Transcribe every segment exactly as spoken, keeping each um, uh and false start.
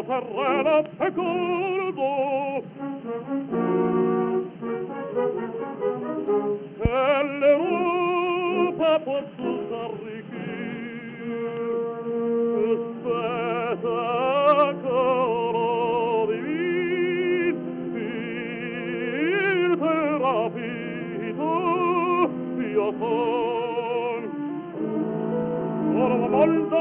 terreno fecondo che l'Europa possa arricchire spettacolo divin il terapito io son ora la volta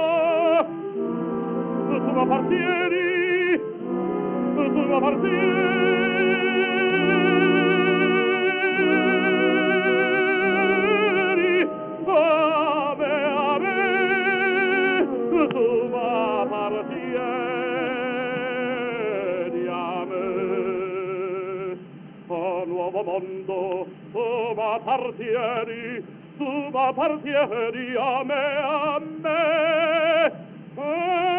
tu m'appartieni tu m'appartieni a me, a me tu m'appartieni a me a nuovo mondo tu m'appartieni tu m'appartieni a me, a me